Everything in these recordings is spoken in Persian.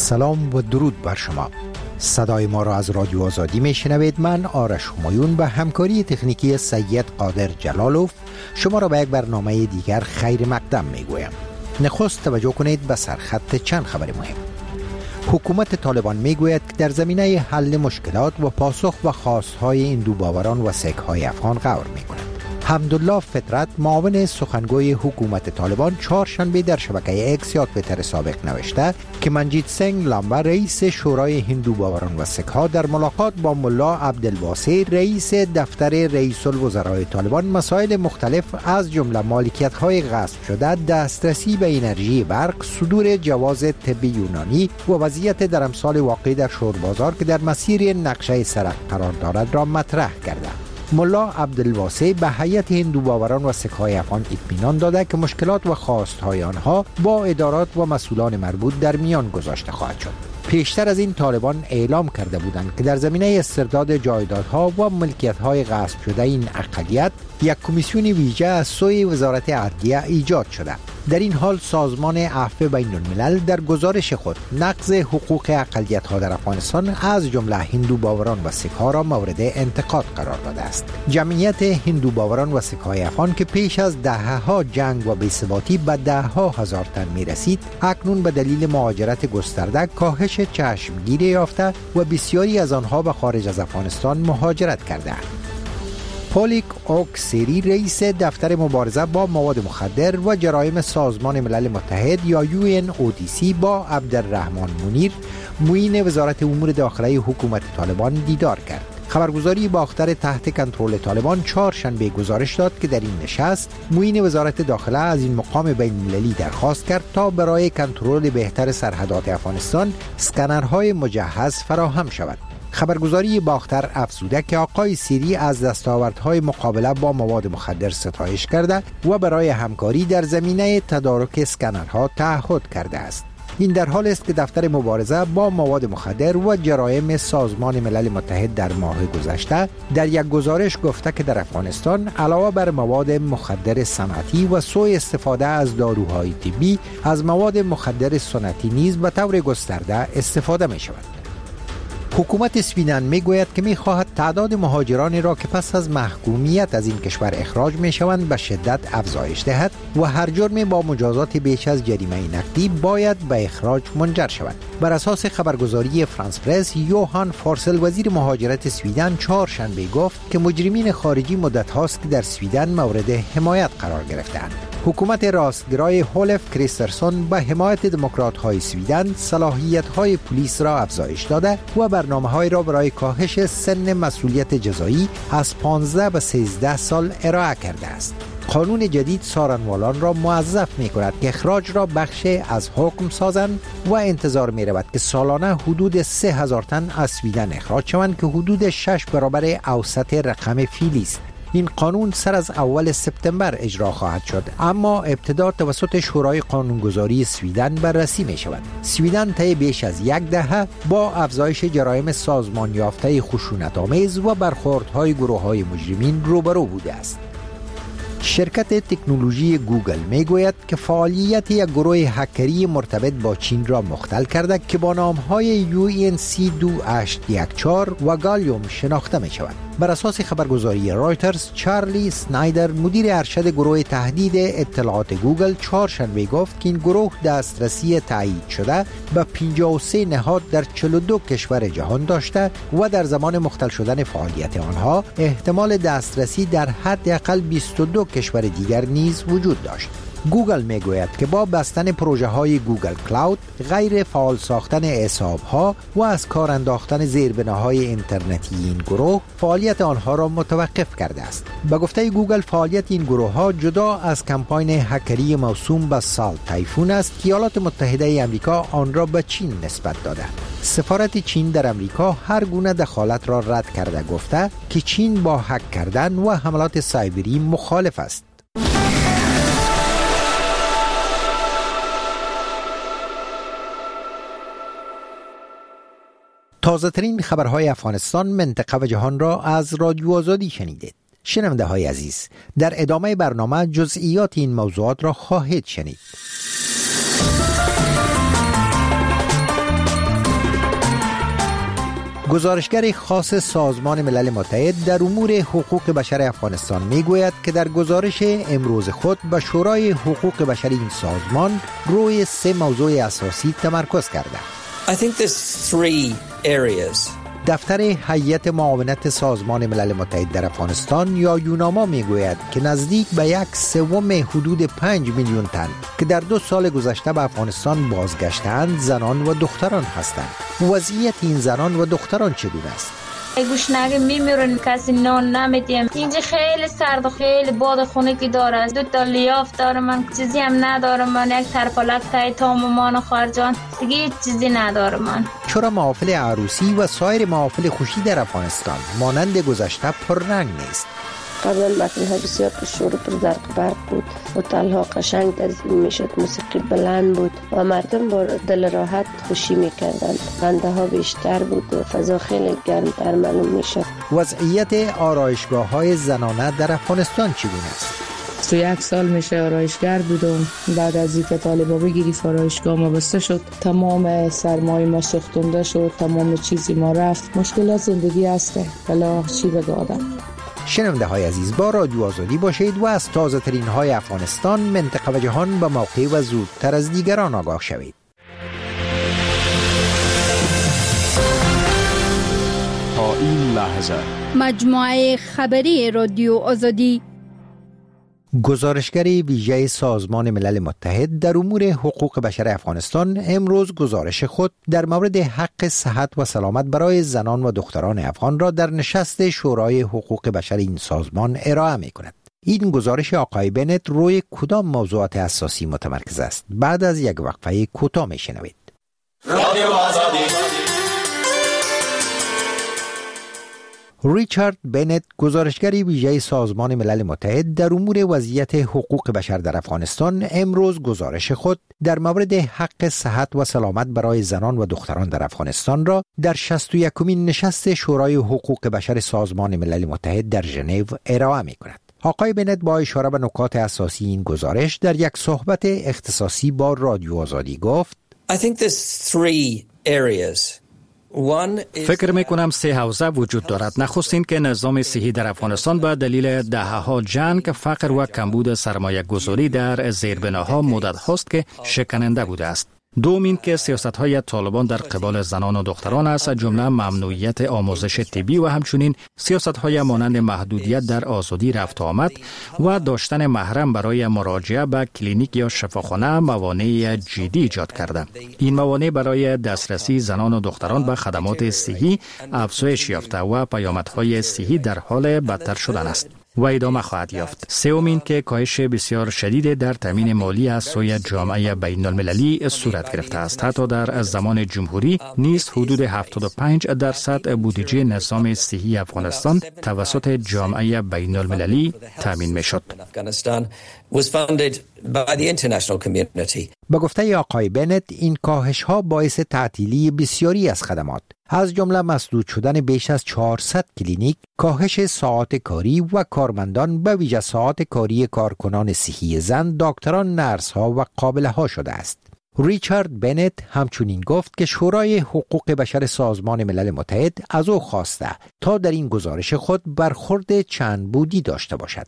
سلام و درود بر شما. صدای ما را از رادیو آزادی میشنوید. من آرش همایون به همکاری تکنیکی سید قادر جلالوف شما را به یک برنامه دیگر خیر مقدم میگویم. نخست توجه کنید به سرخط چند خبر مهم. حکومت طالبان میگوید که در زمینه حل مشکلات و پاسخ به خواستهای هندوباوران و سیک‌های افغان غور میکند. حمدالله فطرت معاون سخنگوی حکومت طالبان چهارشنبه در شبکه اکس یا توییتر سابق نوشته که منجیت سنگ لامبا رئیس شورای هندوباوران و سیک‌ها در ملاقات با ملا عبدالواسع رئیس دفتر رئیس الوزراء طالبان مسائل مختلف از جمله مالکیت‌های غصب شده، دسترسی به انرژی برق، صدور جواز طب یونانی و وضعیت در امسال واقع در شوربازار که در مسیر نقشه سرک قرار دارد را مطرح کرده. ملا عبدالواسع به هیئت هندوباوران و سیک‌های افغان اطمینان داده که مشکلات و خواستهای آنها با ادارات و مسئولان مربوط در میان گذاشته خواهد شد. پیشتر از این طالبان اعلام کرده بودند که در زمینه استرداد جایدادها و ملکیت‌های غصب شده این اقلیت یک کمیسیون ویژه از سوی وزارت عدلیه ایجاد شده. در این حال سازمان عفو بین الملل در گزارش خود نقض حقوق اقلیت‌ها در افغانستان از جمله هندوباوران و سیک‌ها را مورد انتقاد قرار داده است. جمعیت هندوباوران و سیک‌های افغان که پیش از دهه‌ها جنگ و بی‌ثباتی به ده‌ها هزار تن می‌رسید، اکنون به دلیل مهاجرت گسترده کاهش چشمگیری یافته و بسیاری از آنها به خارج از افغانستان مهاجرت کرده‌اند. پولیک اوکسری رئیس دفتر مبارزه با مواد مخدر و جرایم سازمان ملل متحد یا UNODC با عبدالرحمن منیر معین وزارت امور داخلی حکومت طالبان دیدار کرد. خبرگزاری باختر تحت کنترل طالبان چهارشنبه گزارش داد که در این نشست معین وزارت داخله از این مقام بین‌المللی درخواست کرد تا برای کنترل بهتر سرحدات افغانستان اسکنرهای مجهز فراهم شود. خبرگزاری باختر افزوده که آقای سیری از دستاوردهای مقابله با مواد مخدر ستایش کرده و برای همکاری در زمینه تدارک اسکنرها تعهد کرده است. این در حال است که دفتر مبارزه با مواد مخدر و جرایم سازمان ملل متحد در ماه گذشته در یک گزارش گفته که در افغانستان علاوه بر مواد مخدر صنعتی و سوء استفاده از داروهای طبی، از مواد مخدر سنتی نیز به طور گسترده استفاده می شود. حکومت سویدن میگوید که میخواهد تعداد مهاجرانی را که پس از محکومیت از این کشور اخراج میشوند به شدت افزایش دهد و هر جرمی با مجازات بیش از جریمه نقدی باید به اخراج منجر شود. بر اساس خبرگزاری فرانس پرس، یوهان فورسل وزیر مهاجرت سویدن چهارشنبه گفت که مجرمین خارجی مدت هاست که در سویدن مورد حمایت قرار گرفتند. حکومت راستگرای هولف کریسترسون به حمایت دموکرات‌های سویدن صلاحیت‌های پلیس را افزایش داده و برنامه‌های را برای کاهش سن مسئولیت جزایی از 15 به 13 سال ارائه کرده است. قانون جدید سارنوالان را موظف می‌کند که اخراج را بخشی از حکم سازند و انتظار می‌رود که سالانه حدود 3000 تن از سویدن اخراج شوند که حدود 6 برابر اوسط رقم فعلی است. این قانون سر از اول سپتامبر اجرا خواهد شد، اما ابتدا توسط شورای قانونگذاری سویدن بررسی می شود. سویدن طی بیش از یک دهه با افزایش جرایم سازمان یافته خشونت‌آمیز و برخوردهای گروه‌های مجرمین روبرو بوده است. شرکت تکنولوژی گوگل میگوید که فعالیت یک گروه هکری مرتبط با چین را مختل کرده که با نام‌های UNC2814 و گالیوم شناخته می شود. بر اساس خبرگزاری رایترز، چارلی سنایدر مدیر ارشد گروه تهدید اطلاعات گوگل چهارشنبه گفت که این گروه دسترسی تایید شده به 53 نهاد در 42 کشور جهان داشته و در زمان مختل شدن فعالیت آنها احتمال دسترسی در حداقل 22 کشور دیگر نیز وجود داشت. گوگل میگوید که با بستن پروژه های گوگل کلاود، غیر فعال ساختن حساب‌ها و از کار انداختن زیربناهای اینترنتی این گروه فعالیت آنها را متوقف کرده است. به گفته گوگل فعالیت این گروه ها جدا از کمپاین هکری موسوم به سال تایفون است که ایالات متحده آمریکا آن را به چین نسبت داده. سفارت چین در آمریکا هر گونه دخالت را رد کرده، گفته که چین با هک کردن و حملات سایبری مخالف است. تازه ترین خبرهای افغانستان، منطقه و جهان را از رادیو آزادی شنیدید. شنونده های عزیز، در ادامه برنامه جزئیات این موضوعات را خواهید شنید. گزارشگر خاص سازمان ملل متحد در امور حقوق بشر افغانستان میگوید که در گزارش امروز خود به شورای حقوق بشر این سازمان روی 3 موضوع اساسی تمرکز کرده. I think there's 3 areas. دفتر هیئت معاونت سازمان ملل متحد در افغانستان یا یوناما میگوید که نزدیک به 1/3 حدود 5 میلیون تن که در 2 سال گذشته به افغانستان بازگشتند زنان و دختران هستند. وضعیت این زنان و دختران چگونه است؟ گوشنگی میمیرن، کسی نان نمیدیم. اینجا خیلی سرد و خیلی باد خنکی داره. 2 لیاف دارم، من چیزی هم ندارم. من یک ترپلک تای تاممان خارجان دیگه چیزی ندارم. من چرا محافل عروسی و سایر محافل خوشی در افغانستان مانند گذشته پررنگ نیست؟ قبلا متن‌ها بسیار پرشور و پردرق برق بود، هتل‌ها قشنگ تنظیم میشد، موسیقی بلند بود و مردم با دل راحت خوشی میکردند. خنده ها بیشتر بود و فضا خیلی گرمتر معلوم میشد. وضعیت آرایشگاه‌های زنانه در افغانستان چگونه است؟ 1 سال میشه آرایشگر بودم. بعد از اینکه طالبا بگیرید آرایشگاه ما بسته شد، تمام سرمایه ما سوختنده شد، تمام چیزی ما رفت. مشکلات زندگی هسته، بلا چی بگه آدم. شنونده های عزیز، با رادیو آزادی باشید و از تازه ترین های افغانستان، منطقه و جهان به موقع و زودتر از دیگران آگاه شوید. تا این لحظه مجموعه خبری رادیو آزادی. گزارشگر ویژه سازمان ملل متحد در امور حقوق بشر افغانستان امروز گزارش خود در مورد حق صحت و سلامت برای زنان و دختران افغان را در نشست شورای حقوق بشر این سازمان ارائه می کند. این گزارش آقای بنت روی کدام موضوعات اساسی متمرکز است؟ بعد از یک وقفه کوتاه می شنوید. رادیو آزادی. ریچارد بنت، گزارشگر ویژه سازمان ملل متحد در امور وضعیت حقوق بشر در افغانستان، امروز گزارش خود در مورد حق صحت و سلامت برای زنان و دختران در افغانستان را در 61مین نشست شورای حقوق بشر سازمان ملل متحد در ژنو ارائه می کند. آقای بنت با اشاره به نکات اساسی این گزارش در یک صحبت اختصاصی با رادیو آزادی گفت: I think there's 3 areas. فکر میکنم 3 حوزه وجود دارد. نخستین که نظام صحی در افغانستان به دلیل دهه‌ها جنگ، فقر و کمبود سرمایه گذاری در زیربناها مدت هاست که شکننده بوده است. دومین که سیاست‌های طالبان در قبال زنان و دختران است، جمله ممنوعیت آموزش طبی و همچنین سیاست‌های مانند محدودیت در آزادی رفت و آمد و داشتن محرم برای مراجعه به کلینیک یا شفاخانه موانع جدی ایجاد کرده. این موانع برای دسترسی زنان و دختران به خدمات صحی افزایش یافته و پیامدهای صحی در حال بدتر شدن است و ادامه خواهد یافت. سومین که کاهش بسیار شدید در تامین مالی از سوی جامعه بین المللی صورت گرفته است. حتی در زمان جمهوری نیز حدود 75% بودجه نظام صحی افغانستان توسط جامعه بین المللی تامین می شد. با گفته آقای بنت، این کاهش ها باعث تعطیلی بسیاری از خدمات، از جمله مسدود شدن بیش از 400 کلینیک، کاهش ساعات کاری و کارمندان به ویژه ساعات کاری کارکنان صحی زن، دکتران، نرس ها و قابله ها شده است. ریچارد بنت همچنین گفت که شورای حقوق بشر سازمان ملل متحد از او خواسته تا در این گزارش خود برخورد چند بودی داشته باشد.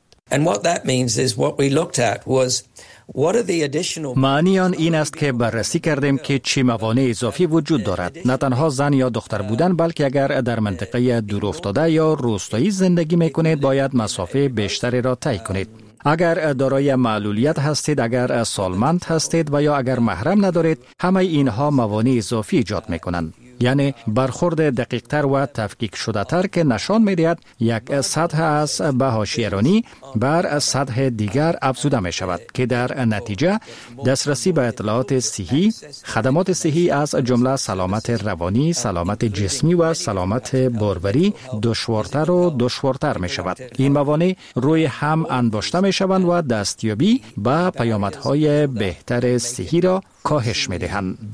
معنی آن این است که بررسی کردیم که چه موانع اضافی وجود دارد. نه تنها زن یا دختر بودن، بلکه اگر در منطقه دورافتاده یا روستایی زندگی میکنید باید مسافه بیشتری را طی کنید. اگر دارای معلولیت هستید، اگر سالمند هستید و یا اگر محرم ندارید، همه اینها موانع اضافی ایجاد میکنند. یعنی برخورد دقیق‌تر و تفکیک شده تر که نشان می‌دهد یک سطح از به حاشیه‌رانی بر سطح دیگر افزوده می شود که در نتیجه دسترسی به اطلاعات صحی، خدمات صحی از جمله سلامت روانی، سلامت جسمی و سلامت باروری دشوارتر و دشوارتر می شود. این موانع روی هم انباشته می شوند و دستیابی به پیامدهای بهتر صحی را کاهش می دهند.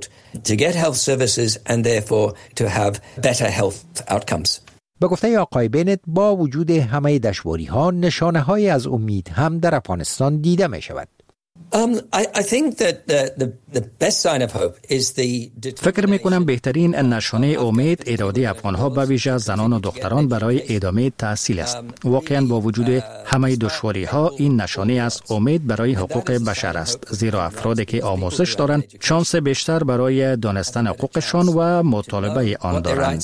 به گفته آقای بنت، با وجود همه دشواری‌ها، نشانه‌های از امید هم در افغانستان دیده می شود. فکر میکنم بهترین نشانه امید اراده افغانها به ویژه زنان و دختران برای ادامه تحصیل است. واقعا با وجود همه دشواری ها این نشانه از امید برای حقوق بشر است، زیرا افرادی که آموزش دارند شانس بیشتر برای دانستن حقوقشان و مطالبه آن دارند.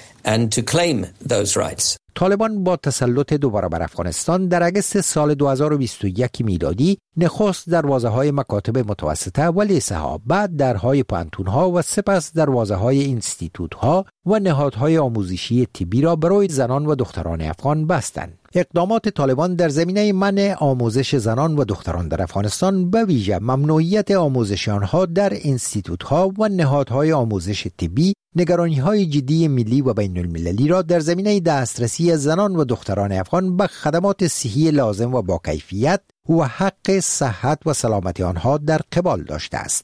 طالبان با تسلط دوباره بر افغانستان در اگست سال 2021 میلادی نخست دروازه‌های مکاتب متوسطه و لیسه ها، بعد درهای پانتون ها و سپس دروازه‌های اینستیتوت ها و نهادهای آموزشی طبی را برای زنان و دختران افغان بستند. اقدامات طالبان در زمینه منع آموزش زنان و دختران در افغانستان به ویژه ممنوعیت آموزش آنها در اینستیتوت ها و نهادهای آموزش طبی نگرانی‌های جدی ملی و بین المللی را در زمینه دسترسی زنان و دختران افغان به خدمات صحی لازم و با کیفیت و حق صحت و سلامتی آنها در قبال داشته است.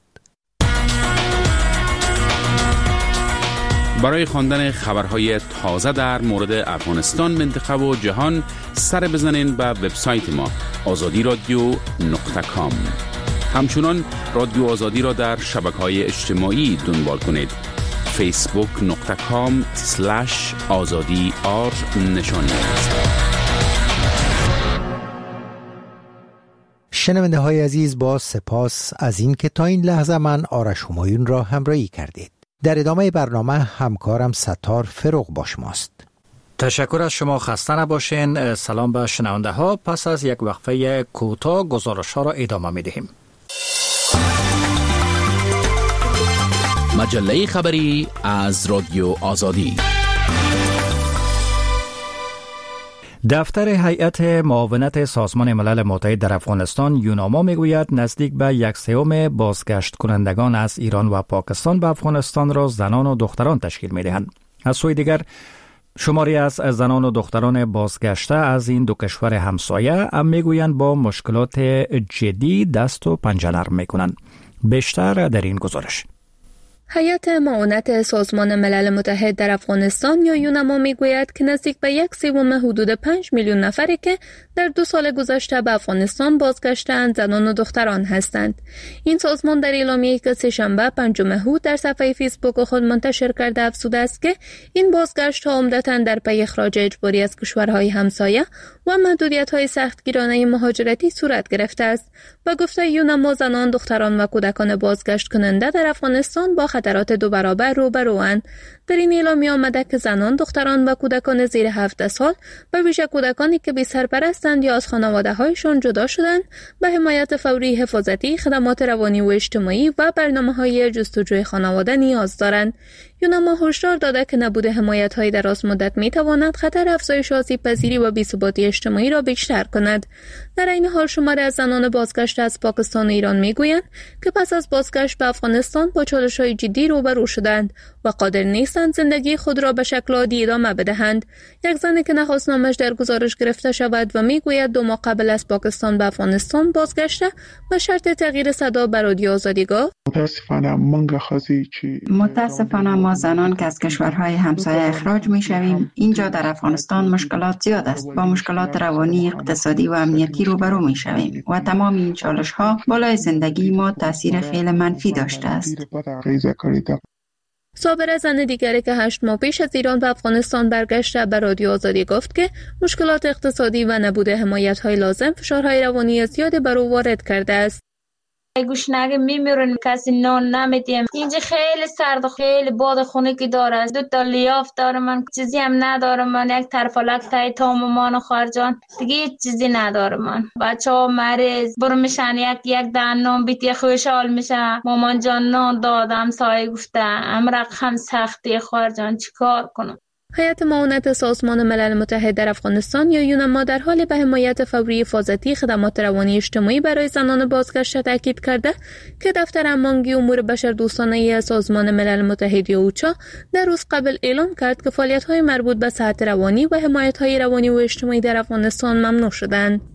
برای خواندن خبرهای تازه در مورد افغانستان، منطقه و جهان سر بزنین به وبسایت ما azadiradio.com. همچنان رادیو آزادی را در شبکه‌های اجتماعی دنبال کنید. facebook.com/azadi_r نشانی است. شنونده های عزیز، با سپاس از این که تا این لحظه من آرش همایون را همراهی کردید. در ادامه برنامه همکارم ستار فروغ با شماست. تشکر از شما، خسته نباشین. سلام به شنونده ها. پس از یک وقفه کوتاه گزارش ها را ادامه می دهیم. مجله خبری از رادیو آزادی. دفتر هیئت معاونت سازمان ملل متحد در افغانستان یوناما میگوید نزدیک به 1/3 بازگشت کنندگان از ایران و پاکستان به افغانستان را زنان و دختران تشکیل میدهند. از سوی دیگر شماری از زنان و دختران بازگشته از این دو کشور همسایه هم میگویند با مشکلات جدی دست و پنجه نرم میکنند. بیشتر در این گزارش. هیئت معاونت سازمان ملل متحد در افغانستان یا یوناما میگوید که نزدیک به 1/3 حدود 5 میلیون نفری که در 2 سال گذشته به افغانستان بازگشتند زنان و دختران هستند. این سازمان در اعلامیه‌ای که سه‌شنبه 5 مهر در صفحه فیسبوک خود منتشر کرده افزوده است که این بازگشت‌ها عمدتاً در پی اخراج اجباری از کشورهای همسایه و محدودیت‌های سختگیرانه مهاجرتی صورت گرفته است. با گفته یوناما، زنان، دختران و کودکان بازگشت کننده در افغانستان با خطرات 2 برابر روبروند. در این اعلامیه آمده که زنان، دختران و کودکان زیر 17 سال به ویژه کودکانی که بی سرپرستند یا از خانواده‌هایشان جدا شدند به حمایت فوری حفاظتی، خدمات روانی و اجتماعی و برنامه‌های جستجوی خانواده نیاز دارند. یوناما هشدار داده که نبود حمایت‌های دراز مدت می‌تواند خطر افزایش آسیب‌پذیری و بی‌ثباتی اجتماعی را بیشتر کند. در این حال شماری از زنان بازگشته از پاکستان و ایران می‌گویند که پس از بازگشت به افغانستان با چالش‌های جدی روبرو شدند و قادر نیستند زندگی خود را به شکل عادی ادامه بدهند. یک زنی که نخواست نامش در گزارش گرفته شود و می‌گوید 2 ماه قبل از پاکستان به افغانستان بازگشته و شرط تغییر صدا به رادیو آزادی گفت: متاسفانه ما زنان که از کشورهای همسایه اخراج می‌شویم اینجا در افغانستان مشکلات زیاد است. با مشکلات روانی، اقتصادی و امنیتی روبرو می‌شویم و تمام این چالش‌ها بالای زندگی ما تاثیر خیلی منفی داشته است. صابره، زن دیگری که 8 ماه پیش از ایران به افغانستان برگشته، به رادیو آزادی گفت که مشکلات اقتصادی و نبود حمایت‌های لازم فشارهای روانی زیاد بر او وارد کرده است. گوشنگه میمیرن، کسی نان نمیدیم. اینجا خیلی سرد و خیلی باد خنکی داره. 2 تا لیاف داره، من چیزی هم ندارم. من یک طرفلک تای تا مامان و خارجان دیگه هیچ چیزی ندارم. من بچه‌ها مریض برو میشن، یک دان نان بیت خوشحال میشه. مامان جان نان دادم، سایه گفته امرق هم سختی خارجان چیکار کنم. هیئت معاونت سازمان ملل متحد در افغانستان یا یوناما در حال به حمایت فوری حفاظتی، خدمات روانی اجتماعی برای زنان بازگشته تاکید کرده که دفتر هماهنگی امور بشردوستانه سازمان ملل متحد یا اوچا در روز قبل اعلام کرد که فعالیت‌های مربوط به صحت روانی و حمایت‌های روانی و اجتماعی در افغانستان ممنوع شدند.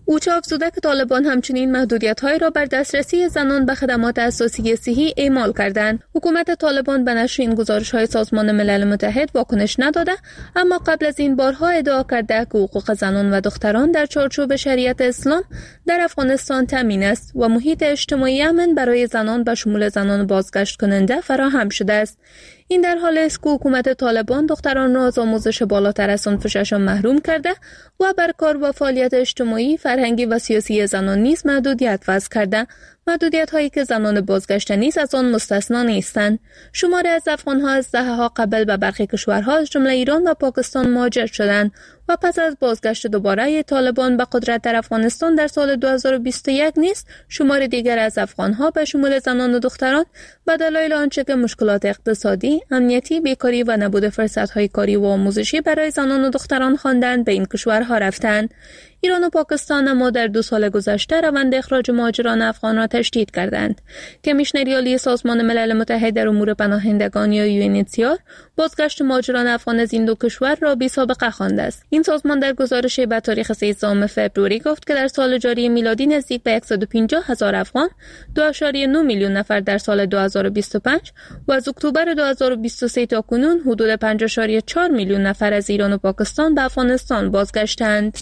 او افزوده که طالبان همچنین محدودیت‌هایی را بر دسترسی زنان به خدمات اساسی صحی اعمال کردند. حکومت طالبان به نشر این گزارش‌های سازمان ملل متحد واکنش نداده، اما قبل از این بارها ادعا کرده که حقوق زنان و دختران در چارچوب شریعت اسلام در افغانستان تامین است و محیط اجتماعی امن برای زنان به شمول زنان بازگشت کننده فراهم شده است. این در حالی است که حکومت طالبان دختران را از آموزش بالاتر از صنف ششم محروم کرده و بر کار و فعالیت اجتماعی، فرهنگی و سیاسی زنان نیز محدودیت وضع کرده. محدودیت هایی که زنان بازگشته نیز از آن مستثنا نیستند. شماری از افغان‌ها از دهه‌ها قبل به برخی کشورها از جمله ایران و پاکستان مهاجر شدند و پس از بازگشت دوباره طالبان به قدرت در افغانستان در سال 2021 نیز شمار دیگر از افغان‌ها به شمول زنان و دختران به دلایل آنچه که مشکلات اقتصادی، امنیتی، بیکاری و نبود فرصت‌های کاری و آموزشی برای زنان و دختران خواندند به این کشورها رفتند. ایران و پاکستان اما در 2 سال گذشته روند اخراج مهاجران افغان را تشدید کردند. کمیشنری عالی سازمان ملل متحد در امور پناهندگان یا UNHCR بازگشت مهاجران افغان از این 2 کشور را بی‌سابقه خوانده است. این سازمان در گزارشی به تاریخ 13 فوریه گفت که در سال جاری میلادی نزدیک به 150,000 افغان، 2.9 میلیون نفر در سال 2025 و از اکتبر 2023 تا کنون حدود 5.4 میلیون نفر از ایران و پاکستان به افغانستان بازگشتند.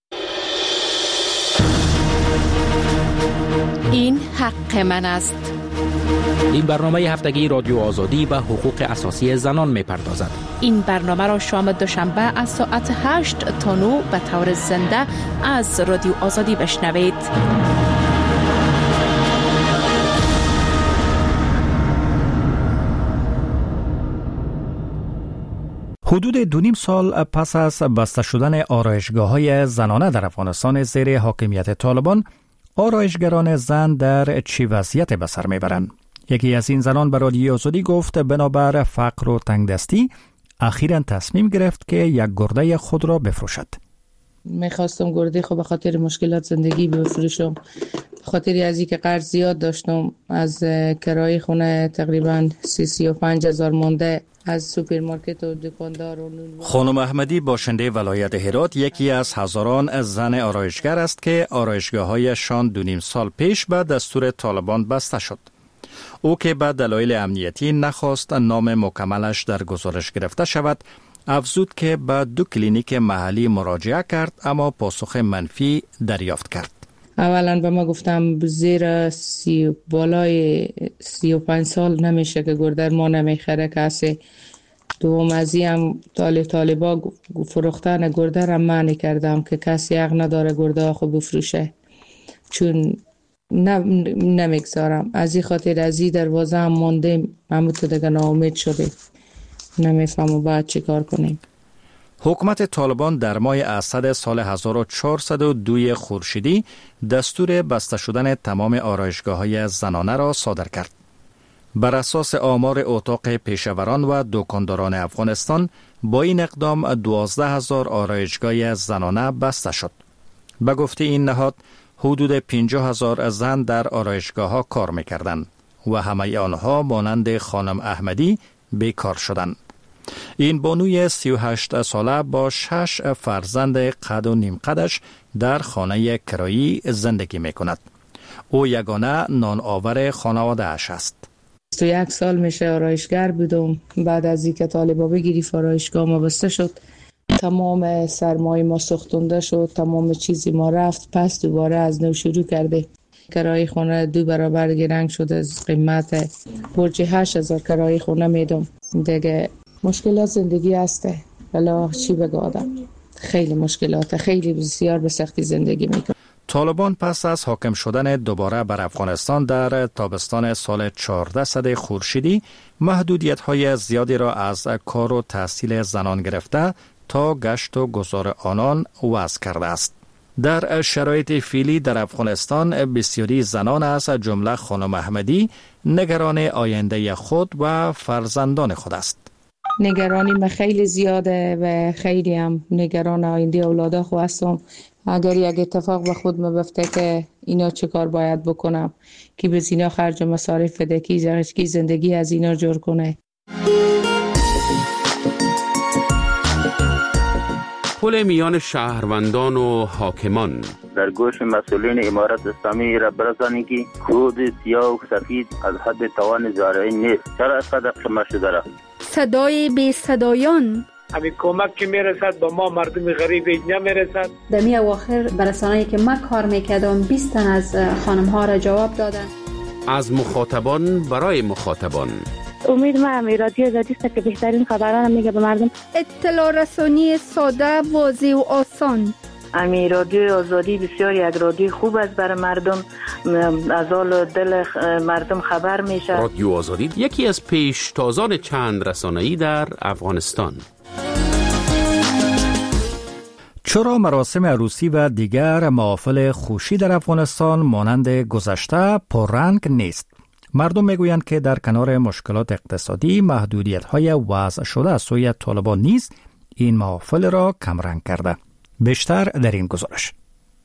این حق من است. این برنامه هفتگی رادیو آزادی به حقوق اساسی زنان می‌پردازد. این برنامه را شام دوشنبه از ساعت 8 تا 9 به طور زنده از رادیو آزادی بشنوید. حدود 2.5 سال پس از بسته شدن آرایشگاه‌های زنانه در افغانستان زیر حاکمیت طالبان، آرایشگران زن در چه وضعیت به سر میبرند؟ یکی از این زنان به رادیو آزادی گفت بنابر فقر و تنگدستی اخیراً تصمیم گرفت که یک گرده خود را بفروشد. میخواستم گرده خود به خاطر مشکلات زندگی بفروشم، به خاطر از اینکه قرض زیاد داشتم از کرایه خونه تقریباً 35,000 مونده از سوپرمارکت و دکاندار و نون. خانم احمدی باشنده ولایت هرات یکی از هزاران زن آرایشگر است که آرایشگاه‌هایشان 2.5 سال پیش به دستور طالبان بسته شد. او که به دلایل امنیتی نخواست نام مکملش در گزارش گرفته شود، افزود که به 2 کلینیک محلی مراجعه کرد اما پاسخ منفی دریافت کرد. اولا به ما گفتم زیر بالای 35 سال نمیشه که گرده ما نمیخره کسی. دوم از هم طالبا فروختن گرده را منع کردم که کسی حق نداره گرده خود بفروشه، چون نمیگذارم. از این خاطر از این دروازه هم مانده، همون دیگه ناامید شده، نمیفهمم باید چی کار کنیم. حکومت طالبان در ماه اسد سال 1402 خورشیدی دستور بسته شدن تمام آرایشگاه‌های زنانه را صادر کرد. بر اساس آمار اتاق پیشوران و دکانداران افغانستان با این اقدام 12,000 آرایشگاه زنانه بسته شد. به گفته این نهاد حدود 50,000 زن در آرایشگاه‌ها کار می‌کردند و همه آنها مانند خانم احمدی بیکار شدند. این بانوی 38 ساله با 6 فرزند قد و نیم قدش در خانه کرایی زندگی می کند. او یگانه نان آور خانواده اش است. 21 سال میشه آرایشگر بودم. بعد از اینکه طالبا بگیری آرایشگاه ما بسته شد، تمام سرمایه ما سوختونده شد، تمام چیزی ما رفت، پس دوباره از نو شروع کرده. کرایه خونه 2 برابر گرنگ شده از قیمت. برج 8,000 کرایه خونه میدم. دیگه مشکلات زندگی هسته، ولی چی بگم آدم، خیلی مشکلات، خیلی بسیار به سختی زندگی میکنه. طالبان پس از حاکم شدن دوباره بر افغانستان در تابستان سال 1400 خورشیدی محدودیت‌های زیادی را از کار و تحصیل زنان گرفته تا گشت و گذار آنان وضع کرده است. در شرایط فعلی در افغانستان بسیاری زنان از جمله خانم احمدی نگران آینده خود و فرزندان خود است. نگرانی من خیلی زیاده و خیلی هم نگران آینده اولادا خود هستم. اگر یک اتفاق به خود میفته که اینا چه کار باید بکنم که به اینا خرج مصارف بده، کی زندگی از اینا جور کنه. تداخل میان شهروندان و حاکمان. در گوش مسئولین امارت اسلامی را برسانید که کود سیاه و سفید از حد توان زارعین نیست. چرا از قدر شما شده را؟ صدای بی صدایان. همین کمک که میرسد به ما مردم غریب نمیرسد. در می اواخر برسانه‌ای که من کار میکردم 20 تن از خانم ها را جواب دادن. از مخاطبان برای مخاطبان. امید ما رادیو آزادی است که بهترین خبران میگه به مردم. اطلاع رسانی ساده، واضح و آسان. رادیو آزادی بسیار یک رادیو خوب است برای مردم، از حال دل مردم خبر میشه. رادیو آزادی یکی از پیشتازان چند رسانه‌ای در افغانستان. چرا مراسم عروسی و دیگر محافل خوشی در افغانستان مانند گذشته پررنگ نیست؟ مردم میگویند که در کنار مشکلات اقتصادی، محدودیت‌های وضع شده از سوی طالبان نیز این محافل را کمرنگ کرده. بیشتر در این گزارش.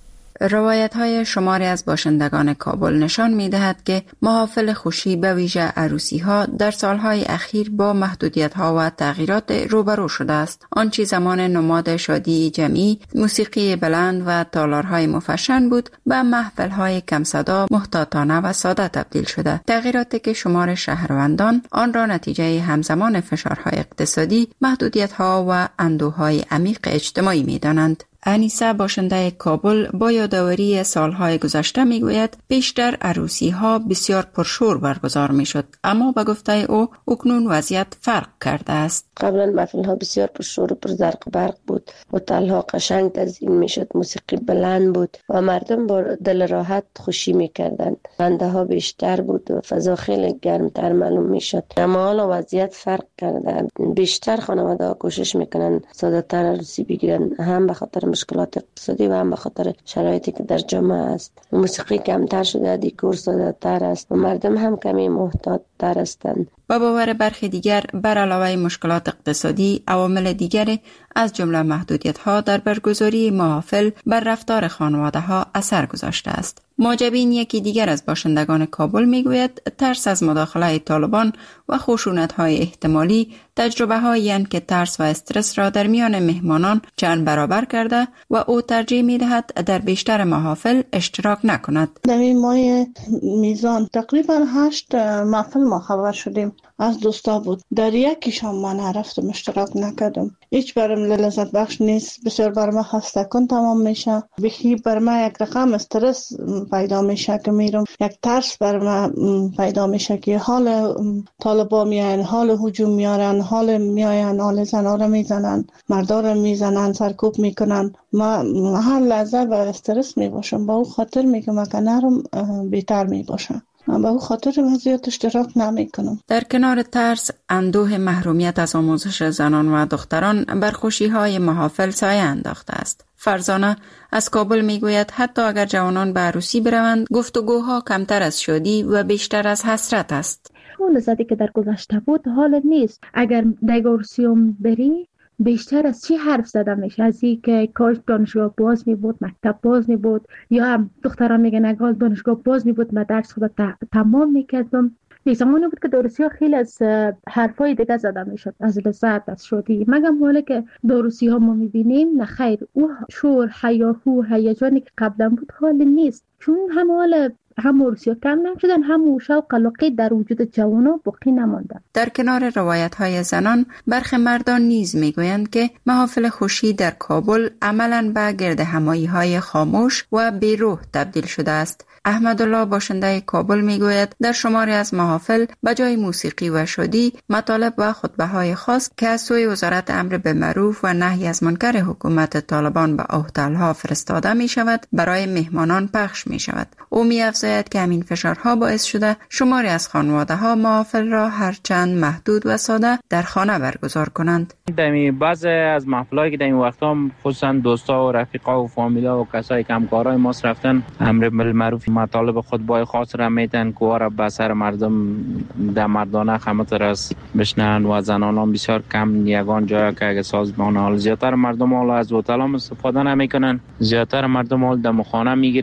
روایت‌های شماری از باشندگان کابل نشان می‌دهد که محافل خوشی به ویژه عروسی‌ها در سالهای اخیر با محدودیت‌ها و تغییرات روبرو شده است. آنچه زمان نماد شادی جمعی، موسیقی بلند و تالارهای مفشن بود، به محفل‌های کم صدا، محتاطانه و ساده تبدیل شده. تغییراتی که شمار شهروندان آن را نتیجه همزمان فشارهای اقتصادی، محدودیت‌ها و اندوه‌های عمیق اجتماعی می‌دانند. انیسه باشنده کابل با یادآوری سالهای گذشته میگوید بیشتر عروسی‌ها بسیار پرشور برگزار میشد، اما به گفته او اکنون وضعیت فرق کرده است. قبلا محفل‌ها بسیار پرشور و پرزرق برق بود، هتل‌ها قشنگ تزیین میشد، موسیقی بلند بود و مردم با دل راحت خوشی میکردند. خنده ها بیشتر بود و فضا خیلی گرمتر معلوم میشد. اما حالا وضعیت فرق کرده. بیشتر خانواده‌ها کوشش میکنن ساده‌تر عروسی بگیرن، هم به خاطر مشکلات اقتصادی و هم به خاطر شرایطی که در جامعه است. موسیقی کمتر شده، دیکور ساده‌تر است و مردم هم کمی محتاط‌تر هستند. با باور برخی دیگر بر علاوه مشکلات اقتصادی، عوامل دیگر از جمله محدودیت‌ها در برگزاری محافل بر رفتار خانواده‌ها اثر گذاشته است. معجبین یکی دیگر از باشندگان کابل میگوید ترس از مداخله طالبان و خشونت‌های احتمالی تجربه‌هایی اند که ترس و استرس را در میان مهمانان چند برابر کرده و او ترجیح می‌دهد در بیشتر محافل اشتراک نکند. در این ماه میزان تقریبا 8 محفل ما خبر شدیم از دوستا بود. در یکیشان من نرفتم، اشتراک نکردم. هیچ برام لذت بخش نیست، بسیار بر ما خسته کن تمام میشه. بخی بر ما یک رقم استرس پیدا میشه که میرم، یک ترس بر ما پیدا میشه که حال طالبا میان، حال هجوم میارن، حال میاین، حال زنا رو میزنن، مردا رو میزنن، سرکوب میکنن. ما هر لحظه با استرس میباشم، با اون خاطر میگم که نرم بهتر میباشم. من به اون خاطر وضعیت اشتراک نمی کنم. در کنار ترس، اندوه محرومیت از آموزش زنان و دختران بر خوشی‌های محافل سایه انداخته است. فرزانه از کابل میگوید حتی اگر جوانان به عروسی بروند، گفتگوها کمتر از شادی و بیشتر از حسرت است. اون لذتی که در گذشته بود حال نیست. اگر در عروسیوم بری بیشتر از چی حرف زده میشه؟ از این که کاش دانشگاه باز می بود، مکتب باز می بود، یا هم دختران میگن اگر دانشگاه باز می بود من درس خود تمام میکردم. یک زمانی بود که دروسی ها خیلی از حرفای دیگه زده میشد، از لذت، از شادی. مگم حالا که دروسی ها ما میبینیم نه خیر، او شور، هیاهو، هیجانی که قبلا بود حال نیست، چون هم حال هم عروسی ها کم نشدن، هم شوق و علاقه در وجود جوانان باقی نماندن. در کنار روایت‌های زنان، برخی مردان نیز میگویند که محافل خوشی در کابل عملاً به گردهمایی‌های خاموش و بی‌روح تبدیل شده است. احمدالله باشنده کابل میگوید در شماری از محافل به جای موسیقی و شادی، مطالب و خطبه‌های خاص که از سوی وزارت امر بالمعروف و نهی از منکر حکومت طالبان به هتل‌ها فرستاده می شود برای مهمانان پخش می شود. او می افزاید که همین فشارها باعث شده شماری از خانواده‌ها محافل را هرچند محدود و ساده در خانه برگزار کنند. در بعضی از محفلایی که در این وقتا خصوصا دوستا و رفیقا و فامیلا و کسایی که همکارای ما رفتن امر بالمعروف مطالب خطبه‌های خاص را میتن که را به سر مردم در مردانه خدمت رس بشنن و زنان بسیار کم یگان جایی که اگه سازمان حال زیادتر مردم حالا از هتل هم استفاده نمیکنن، زیادتر مردم حال در خانه میگیرن.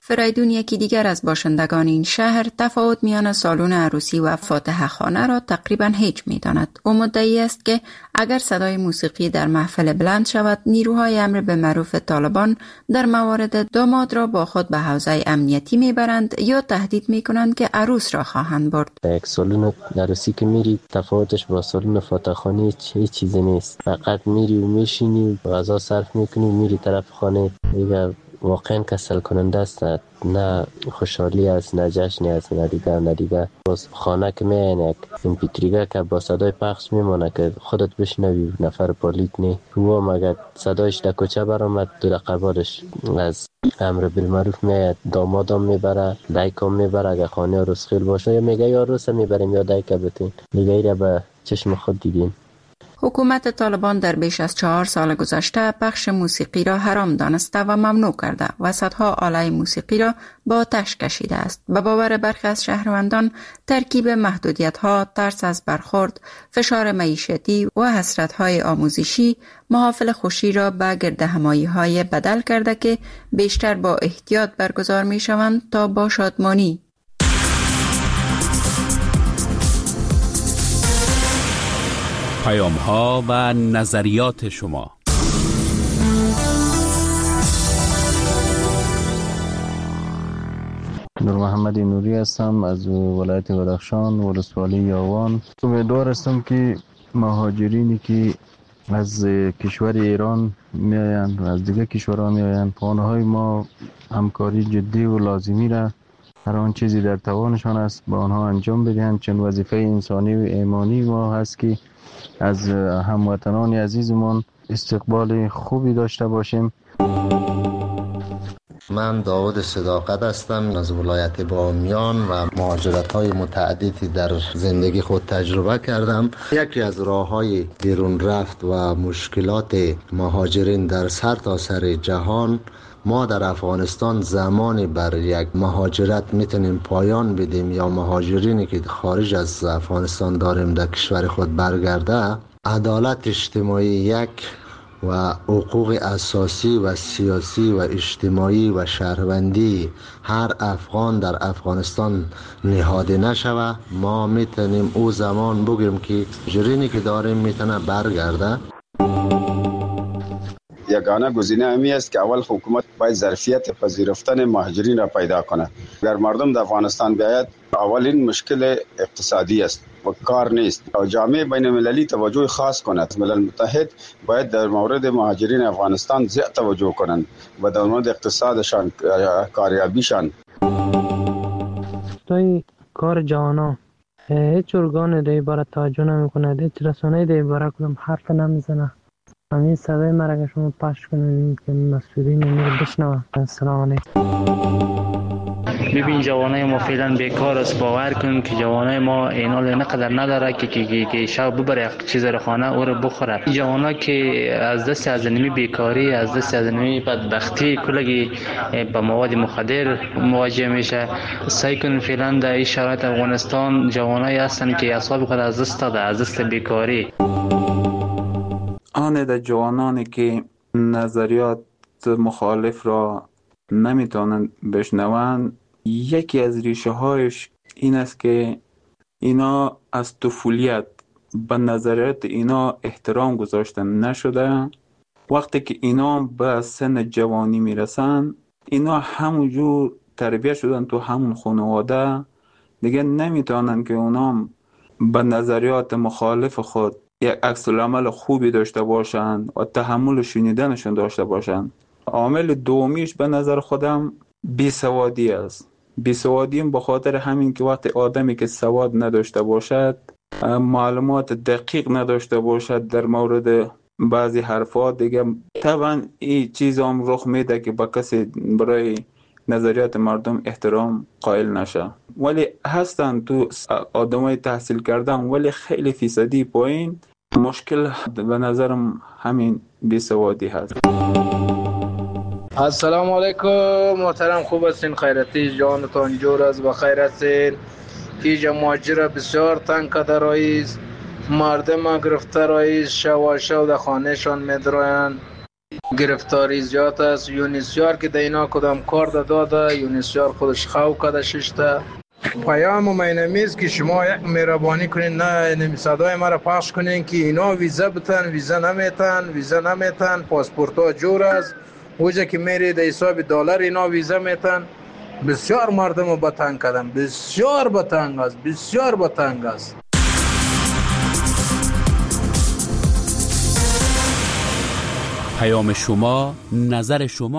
فریدون یکی دیگر از باشندگان این شهر تفاوت میان سالن عروسی و فاتحه خانه را تقریبا هیچ می‌داند. او مدعی است که اگر صدای موسیقی در محفل بلند شود، نیروهای امر به معروف طالبان در موارد داماد را با خود به حوزه امنیتی میبرند یا تهدید میکنند که عروس را خواهند برد. یک سالن عروسی که میری تفاوتش با سالن فاتحه خانه هیچ چیزی نیست. فقط میری و میشینی، غذا صرف میکنی، میری طرف خانه. دیگه واقعا کسل کننده است، نه خوشحالی است، نه جشنی است، نه دیگه باز خانه که میاین یک امپیتریگه که با صدای پخش میمانه که خودت بشنوی، نفر پالیت نی و مگه صدایش در کوچه برآمد، دو دقیقه بعدش از امر بالمعروف میاد دامادم میبره، دایکم میبره، اگه خانه عروس خیل باشه یا میگه یا عروس میبریم یا دایکه بتین، دیگه ایره به چشم خود دیدین. حکومت طالبان در بیش از 4 سال گذشته پخش موسیقی را حرام دانسته و ممنوع کرده و صدها آله موسیقی را با آتش کشیده است. به باور برخی از شهروندان ترکیب محدودیت‌ها، ترس از برخورد، فشار معیشتی و حسرت‌های آموزشی محافل خوشی را به گردهمایی‌های بدل کرده که بیشتر با احتیاط برگزار می‌شوند تا با شادمانی. پیام‌ها و نظریات شما. نور محمد نوری هستم از ولایت بدخشان، ولسوالی یاوان. امیدوار هستم که مهاجرینی که از کشور ایران میآیند و از دیگر کشورها میآیند، خانه‌های ما همکاری جدی و لازمی را هر آن چیزی در توانشان است با آنها انجام بدهند، چون وظیفه انسانی و ایمانی ما هست که از هموطنان عزیزمان استقبال خوبی داشته باشیم. من داود صداقت هستم از ولایت بامیان و مهاجرت‌های متعددی در زندگی خود تجربه کردم. یکی از راه‌های بیرون رفت و مشکلات مهاجرین در سرتاسر جهان، ما در افغانستان زمانی بر یک مهاجرت میتونیم پایان بدیم یا مهاجرینی که خارج از افغانستان داریم در کشور خود برگرده، عدالت اجتماعی یک و حقوق اساسی و سیاسی و اجتماعی و شهروندی هر افغان در افغانستان نهاده نشوه، ما میتونیم او زمان بگیم که مهاجرینی که داریم میتونه برگرده. یگانه گزینه همی است که اول حکومت باید ظرفیت پذیرفتن مهاجرین را پیدا کنه. اگر مردم در افغانستان بیاید، اولین مشکل اقتصادی است و کار نیست. جامعه بین المللی توجه خاص کند. ملل متحد باید در مورد مهاجرین افغانستان زیاد توجه کنند و در مورد اقتصادشان، کاریابیشان. توی کار جوانا هیچ ارگان در عبارت توجه نمی کند، هیچ رسانه در عبارت کدام حرف نمیزنه. همین صدای مرا شما پخش کنید که مسئولین رو بشنوند. السلام علیکم. ببین جوانای ما فعلا بیکار است. باور کن که جوانای ما اینال نقدر نداره که شب ببره چیز رو خانه او رو بخوره. جوانا که از دست از نمی بیکاری، از دست از نمی بدبختی کلگی با مواد مخدر مواجه میشه. سعی کن فعلا در این شرایط افغانستان جوانای هستن که اعصاب خود از دست داده، از دست بیکاری. آن در جوانانی که نظریات مخالف را نمیتونن بشنوند، یکی از ریشه هایش این است که اینا از طفولیت به نظریات اینا احترام گذاشتن نشده. وقتی که اینا به سن جوانی میرسن، اینا همونجور تربیت شدن تو همون خانواده، دیگه نمیتونن که اونا به نظریات مخالف خود یک عکس العمل خوبی داشته باشند و تحمل شنیدنشون داشته باشند. عامل دومیش به نظر خودم بیسوادی است. بیسوادی به خاطر همین که وقتی آدمی که سواد نداشته باشد، معلومات دقیق نداشته باشد در مورد بعضی حرفات، دیگه طبعا این چیز هم رخ میده که با کسی برای نظریات مردم احترام قائل نشه. ولی هستن تو آدمای تحصیل کردن ولی خیلی فیصدی پایین. مشکل به نظرم همین بیسوادی هست. السلام علیکم محترم، خوب هستین؟ خیرتی جانتان جور است، بخیر هستین؟ اینجا مهاجر بسیار تنگ کرده رئیس، مردم گرفته رئیس، شو در خانهشان میدراین. گرفتاری زیاد است. یونیسیار که در اینا کدام کار داده، یونیسیار خودش خواه کده ششته. پیام مینمیز که شما یک مهربانی کنین، نه صدای ما را پخش کنین که اینا ویزا بتن، ویزا نمیتن، پاسپورت ها جور است. اوجا که میری در حساب دلار اینا ویزا میتن. بسیار مردم رو بتنگ کردن، بسیار بتنگ است. پیام شما، نظر شما.